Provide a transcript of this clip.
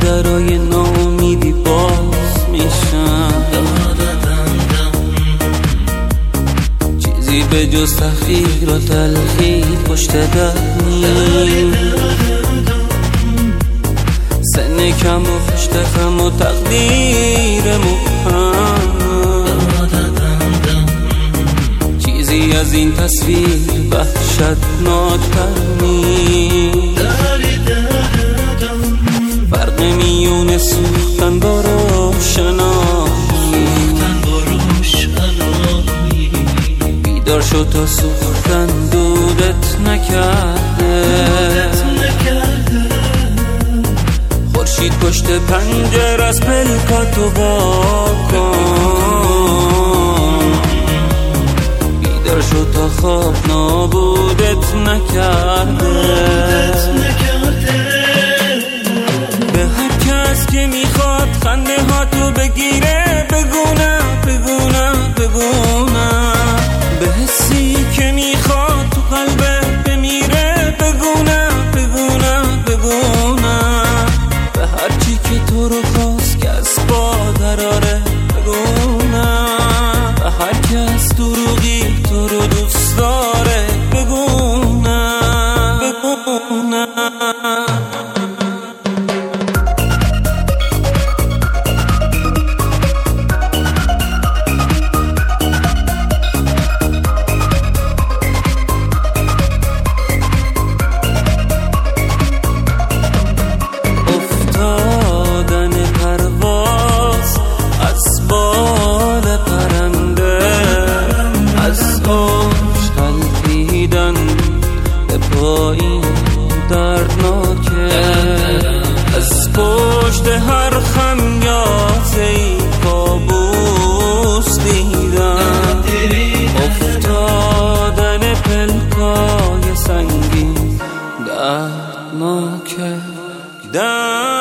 درای ناامیدی باز میشن، چیزی به جز تحقیر و تلخی پشت در نیست. سن کم و پشت خم و تقدیر مبهم، چیزی از این تصویر وحشتناک‌تر نیست. فرق میون سوختن با روشنایی، بیدار شد تا سوختن دودت نکرده. خورشید پشت پنجره از پلکاتو با کن، بیدار شد تا خواب نابودت نکرده. به هر کس که میخواد خنده ها تو بگیره بگونه بگونه بگونه، به حسی که میخواد تو قلبت بمیره بگونه بگونه بگونه، به هر چی که تو رو خواست که از پا دراره بگونه، به هر کس دروغی تو رو دوست داره بگونه بگونه. این دردناکه از پشت هر خمیازه‌ای کابوس دیدم، افتادن پلکای سنگین دردناکه.